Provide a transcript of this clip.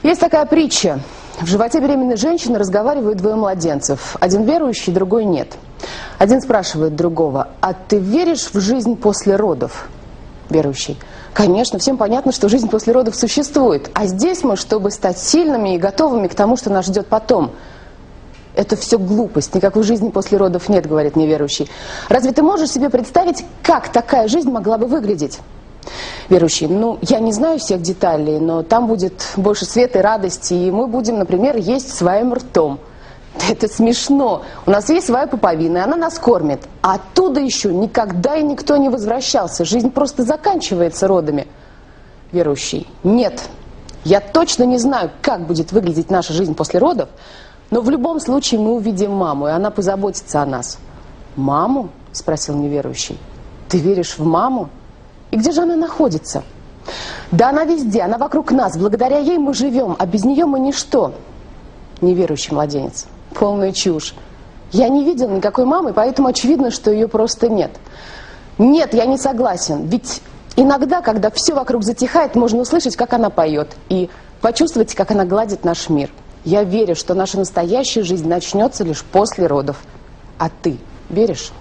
Есть такая притча. В животе беременной женщины разговаривают двое младенцев. Один верующий, другой нет. Один спрашивает другого: «А ты веришь в жизнь после родов?» Верующий: «Конечно, всем понятно, что жизнь после родов существует. А здесь мы, чтобы стать сильными и готовыми к тому, что нас ждет потом». «Это все глупость, никакой жизни после родов нет», — говорит неверующий. «Разве ты можешь себе представить, как такая жизнь могла бы выглядеть?» Верующий: «Ну, я не знаю всех деталей, но там будет больше света и радости, и мы будем, например, есть своим ртом». Это смешно. У нас есть своя пуповина, и она нас кормит. А оттуда еще никогда и никто не возвращался. Жизнь просто заканчивается родами. Верующий: «Нет, я точно не знаю, как будет выглядеть наша жизнь после родов, но в любом случае мы увидим маму, и она позаботится о нас». «Маму?» – спросил неверующий. «Ты веришь в маму? И где же она находится?» «Да она везде, она вокруг нас. Благодаря ей мы живем, а без нее мы ничто». Неверующий младенец: «Полная чушь. Я не видел никакой мамы, поэтому очевидно, что ее просто нет». «Нет, я не согласен. Ведь иногда, когда все вокруг затихает, можно услышать, как она поет, и почувствовать, как она гладит наш мир. Я верю, что наша настоящая жизнь начнется лишь после родов. А ты веришь?»